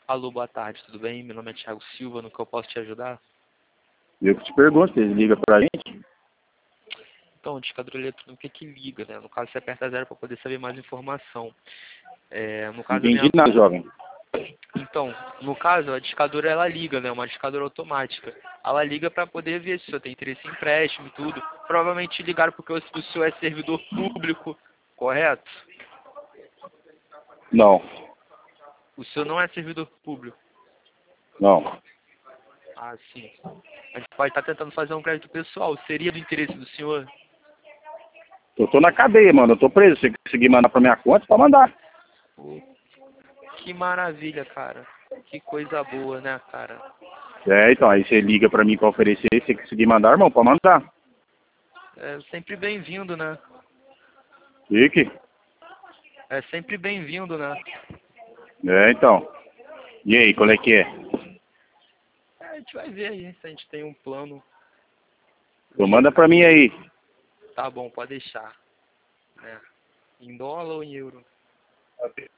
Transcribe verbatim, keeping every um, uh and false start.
Alô, boa tarde, tudo bem? Meu nome é Thiago Silva, no que eu posso te ajudar? Eu que te pergunto, vocês ligam pra gente? Então, o discador eletrônico é que liga, né? No caso, você aperta zero para poder saber mais informação. É, no Não caso, a entendi minha... nada, jovem. Então, no caso, a discadora, ela liga, né? Uma discadora automática. Ela liga para poder ver se o senhor tem interesse em empréstimo e tudo. Provavelmente ligaram porque o o senhor é servidor público, correto? Não, O senhor não é servidor público. não. Ah, sim. A gente pode estar tentando fazer um crédito pessoal. Seria do interesse do senhor? Eu tô na cadeia, mano. Eu tô preso. Se você conseguir mandar pra minha conta, pode mandar. Pô, que maravilha, cara. Que coisa boa, né, cara? É, então, aí você liga pra mim pra oferecer. Se você conseguir mandar, irmão, pode mandar. É sempre bem-vindo, né? Fique. É sempre bem-vindo, né? É, então. E aí, qual é que é? É, a gente vai ver aí se a gente tem um plano. Então manda pra mim aí. Tá bom, pode deixar. Né? Em dólar ou em euro?